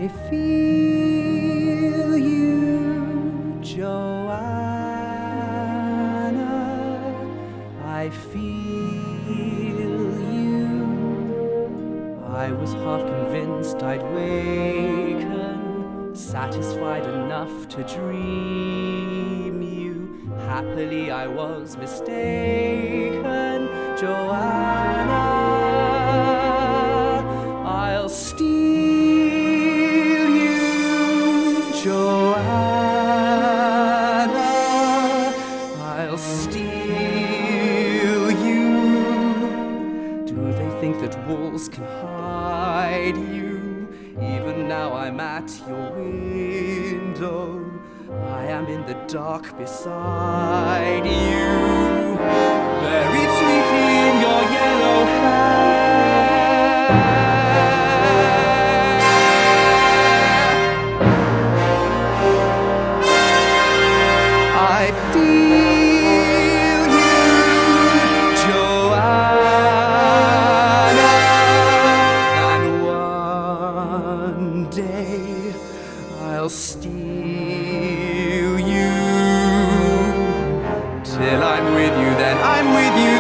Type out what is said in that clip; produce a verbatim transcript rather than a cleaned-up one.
I feel you, Joanna. I feel you. I was half convinced I'd waken, satisfied enough to dream you. Happily I was mistaken, Joanna. I'll steal you, Joanna. I'll steal you. Do they think that walls can hide you? Even now I'm at your window. I am in the dark beside you, buried sweetly in your yellow hair. I feel you, Joanna, and one day I'll steal you. Till I'm with you, then I'm with you.